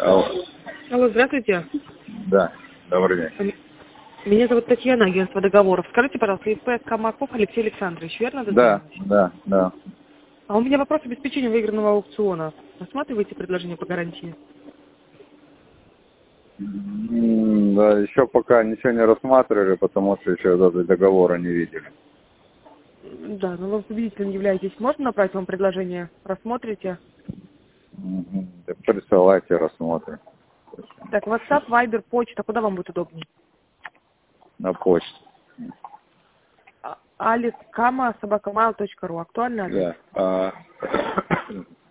Алло. Алло, здравствуйте. Да, добрый день. Меня зовут Татьяна, агентство договоров. Скажите, пожалуйста, ИП Камаков Алексей Александрович, верно? Да. А у меня вопрос обеспечения выигранного аукциона. Рассматриваете предложение по гарантии? Да, еще пока ничего не рассматривали, потому что еще даже договора не видели. Да, но вы победителем являетесь. Можно направить вам предложение? Рассмотрите? Так присылайте, рассмотрим. Так, WhatsApp, Viber, почта. Куда вам будет удобнее? На почту. aliskama@mail.ru. Актуальный адрес? Да.